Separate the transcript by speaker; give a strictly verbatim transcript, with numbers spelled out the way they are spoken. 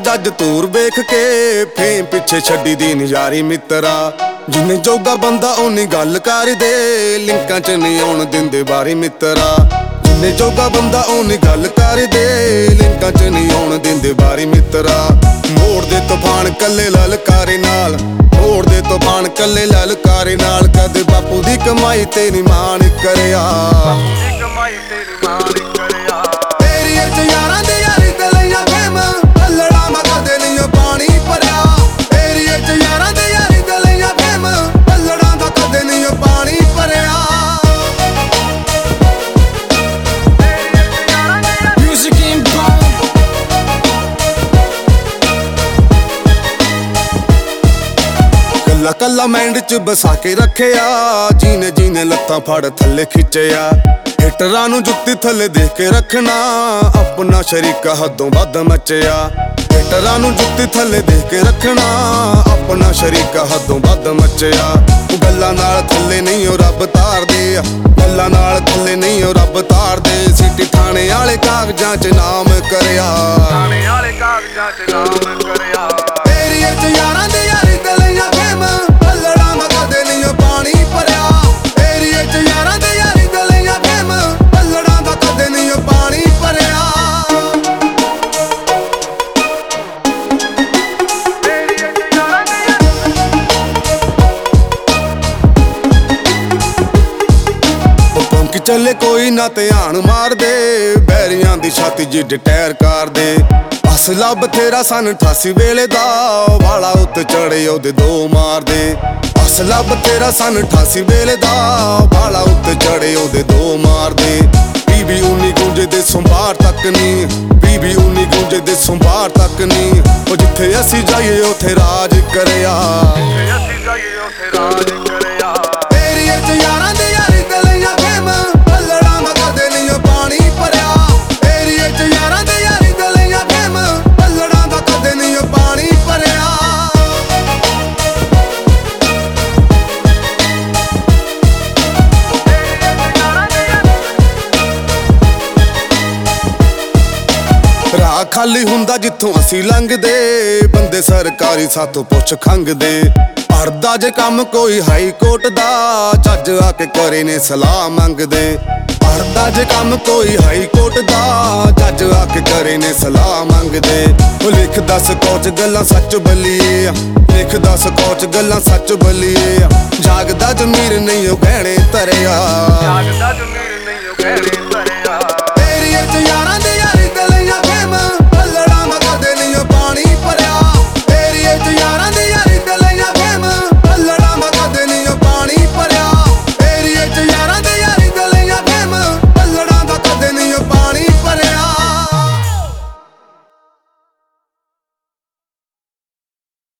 Speaker 1: जज तूर वेख के फेम पिछे छड्डी दी नजारी मित्रा जिन्ने जोगा बंदा ओनी गल कर दे लिंकां च नहीं आउण दिंदे बारी मित्रा जिन्ने जोगा बंदा ओनी गल कर दे लिंकां च नहीं आउण दिंदे बारी मित्रा मोड़ दे तूफान कल्ले ललकारे नाल मोड़ दे तूफान कल्ले ललकारे नाल कदे बापू दी कमाई तेरी मां ने करया कमाई तेरी मां ने करया एरिया च यारां दे यारी ते लईयां फेम अल्लड़ा मैं कदे नहीं पानी भरिया एरिया च यारां दे यारी ते लईयां फेम अल्लड़ा दा कदे नहीं पानी भरिया
Speaker 2: Music Empire
Speaker 1: कल्ला कल्ला मैंड च बसा के रखिया जीने जीने लत्तां फड़ थल्ले खिच्चिया हिटरां नूं जुत्ती थल्ले देख के रखना अपना शरीका हदों वध मचिया हिटरां नूं जुत्ती थल्ले देख के रखना अपना शरीका हदों वध मचिया गल्लां नाल थल्ले नहीं ओ रब तार दे गल्लां नाल थल्ले नहीं ओ रब तार दे सिटी थाने वाले कागजां च नाम करया थाने वाले कागजां च नाम करया एरिया च यारां दे यारी ते लईयां फेम अल्लड़ा मैं कदे नहीं पानी भरिया एरिया च यारां दे यारी ते लईयां फेम अल्लड़ा दा कदे नहीं पानी भरिया चले कोई ना ध्यान मार दे बैरियां दी छाती जिड टैर कर दे असला बथेरा सन अठासी वेले दा वाला उत्ते चढ़े ओदे दो मार दे असला बथेरा सन अठासी वेले दा वाला उत्ते चढ़े ओदे दो मार दे बीबी उन्नी गूंजे दे संभार तक नी बीबी उन्नी गूंजे दे संभार तक नी ओ जिथे असी जाइए उथे राज करया जिथे असी जाइए उथे राज करया एरिया च यारां दे यारी ते लईयां फेम अल्लड़ा मैं कदे नहीं पानी भरिया एरिया च यारां दे यारी ते लईयां फेम अल्लड़ा दा कदे नहीं पानी भरिया राह खाली हुंदा जिथों असी लंघदे बंदे सरकारी साथों पुछ खंघदे अड़दा जे कम कोई हाई कोर्ट दा जज आके करे ने सलाह मंगदे अड़दा जे कम कोई हाई कोर्ट दा जज आके करे ने सलाह मंगदे ओ लिख दस कोच गल्लां सच बल्लिए लिख दस कोच गल्लां सच बल्लिए जागदा जमीर नहीं ओ गहणे धरिया जागदा जमीर नहीं ओ गहणे